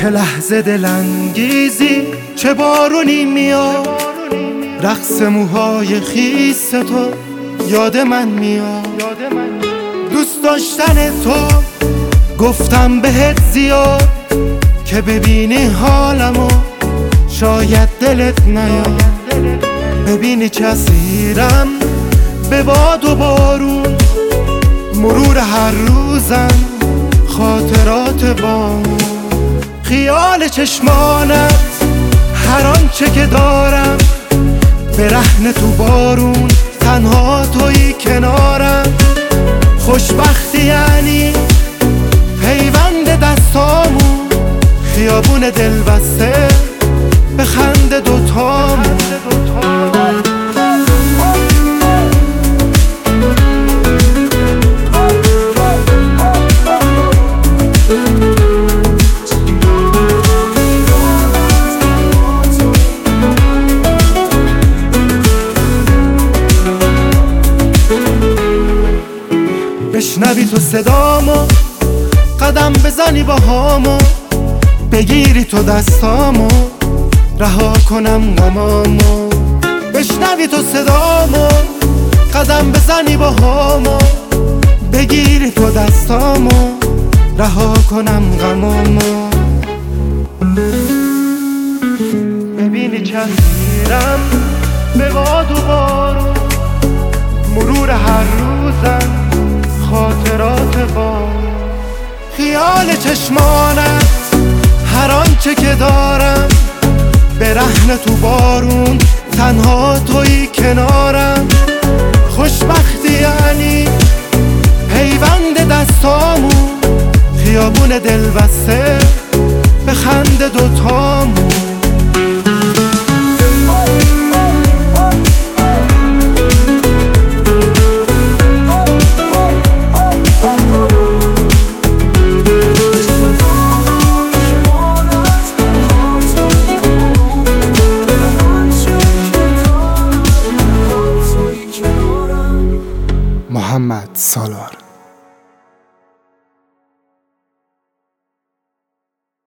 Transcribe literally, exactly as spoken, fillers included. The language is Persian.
چه لحظه دلانگیزی، چه بارونی میاد، رقص موهای خیس تو یاد من میاد. دوست داشتن تو گفتم بهت زیاد، که ببینی حالمو شاید دلت نیاد. ببینی چه اسیرم به باد و بارون، مرور هر روزم خاطرات بام. خیال چشمانت هر آنچه که دارم، برهنه تو بارون تنها تویی کنارم. خوشبختی یعنی پیوند دستامون، خیابون دل بسته به خنده دوتامون. بشنوی تو صدامو، قدم بزنی با هامو، بگیری تو دستامو، رها کنم غمامو. بشنوی تو صدامو، قدم بزنی با هامو، بگیری تو دستامو، رها کنم غمامو. ببینی چندیرم به باد و بارون، مرور هر روزم خاطرات با. خیال چشمانت هر آنچه که دارم، برهنه تو بارون تنها تویی کنارم. خوشبختی یعنی پیوند دستامون، خیابون دل بسته به خنده دوتامون. محمد سالار.